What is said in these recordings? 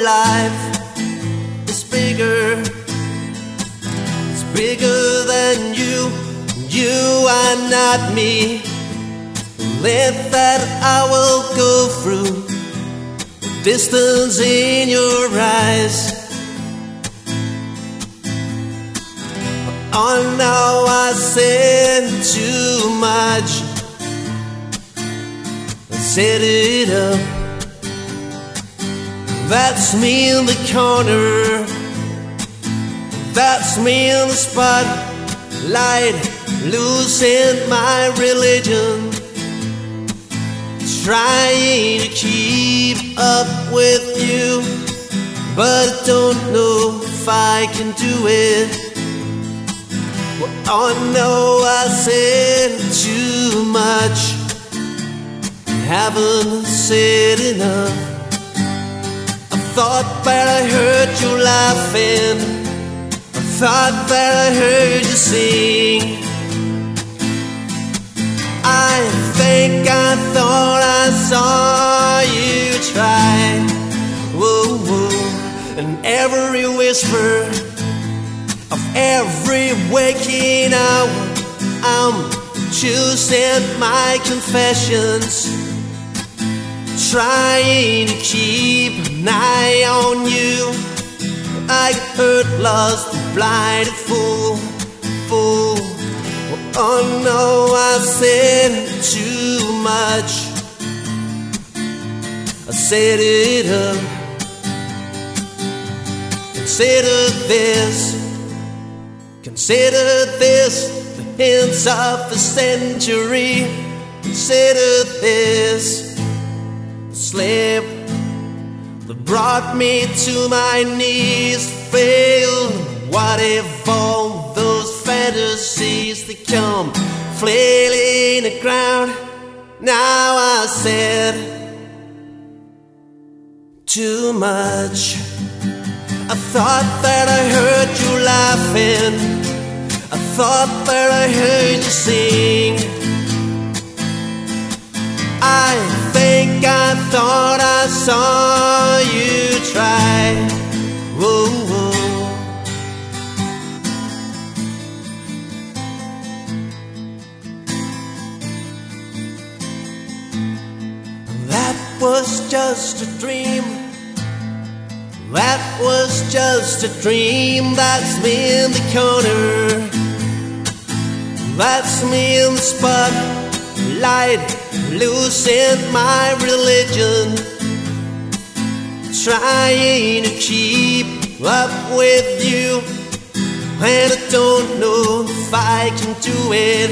life is bigger. It's bigger than you. You are not me. Let that I will go through the distance in your eyes. Oh, now I said too much. I set it up. That's me in the corner. That's me in the spotlight, losing my religion, trying to keep up with you, but I don't know if I can do it. Oh no, I said too much. Haven't said enough. I thought that I heard you laughing. I thought that I heard you sing. I think I thought I saw you try. Whoa, whoa. And every whisper of every waking hour, I'm choosing my confessions, trying to keep an eye on you. I get hurt, lost, blinded, fool. Oh no, I said too much. I set it up. Consider this the hints of the century. Consider this slip that brought me to my knees. Failed. What if all those fantasies that come flailing the ground? Now I said too much. I thought that I heard you laughing. I thought that I heard you sing. I think I thought I saw you try. Whoa, whoa. That was just a dream. That was just a dream. That's me in the corner. That's me in the spotlight, losing my religion, trying to keep up with you, and I don't know if I can do it.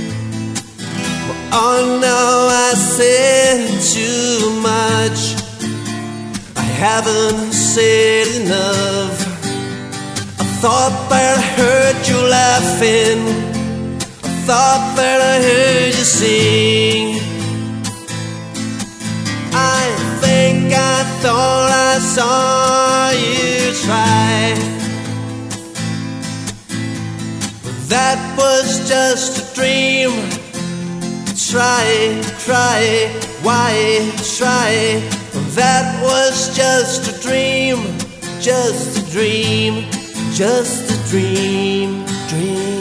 Oh no, I said too much. I haven't said enough. I thought that I heard you laughing. I thought that I heard you sing. I think I thought I saw you try. But that was just a dream. Try, why try? That was just a dream, just a dream, just a dream.